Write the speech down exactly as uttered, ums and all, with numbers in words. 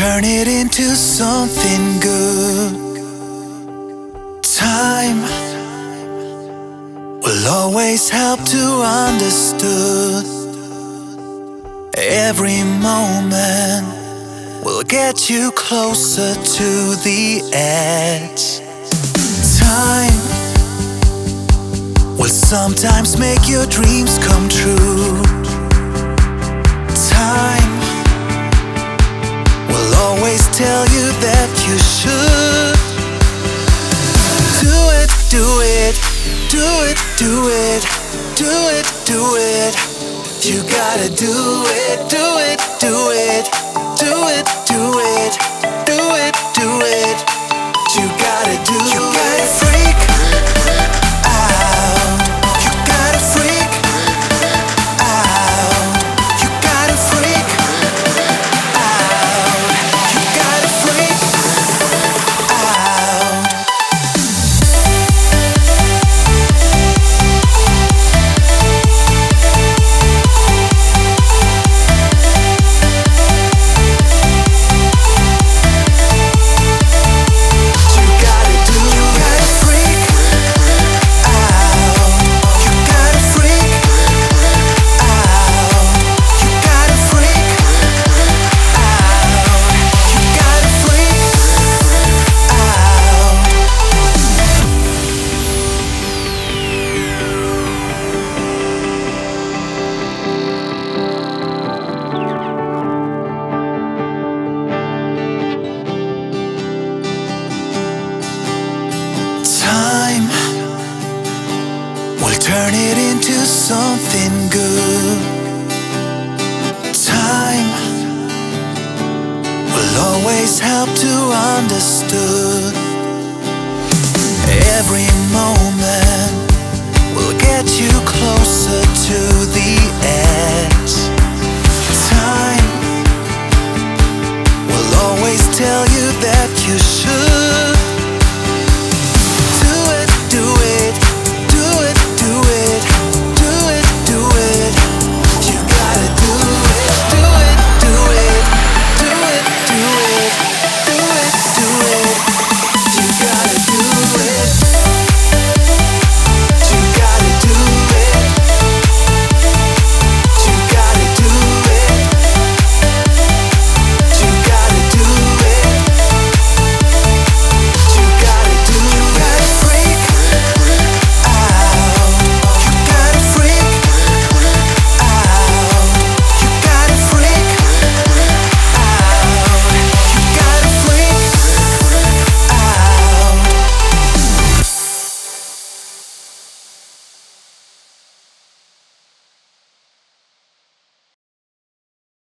turn it into something good. Time will always help to understood. Every moment will get you closer to the edge. Time will sometimes make your dreams come true. Time will always tell you that you should do it, do it, do it, do it, do it, do it. You gotta do it, do it, do it, do it, do it, do it, do it. You gotta do it. You gotta freak out. You gotta freak out. You gotta freak out. You gotta freak out. Time will turn it into something good. Time will always help to understood. Every moment will get you closer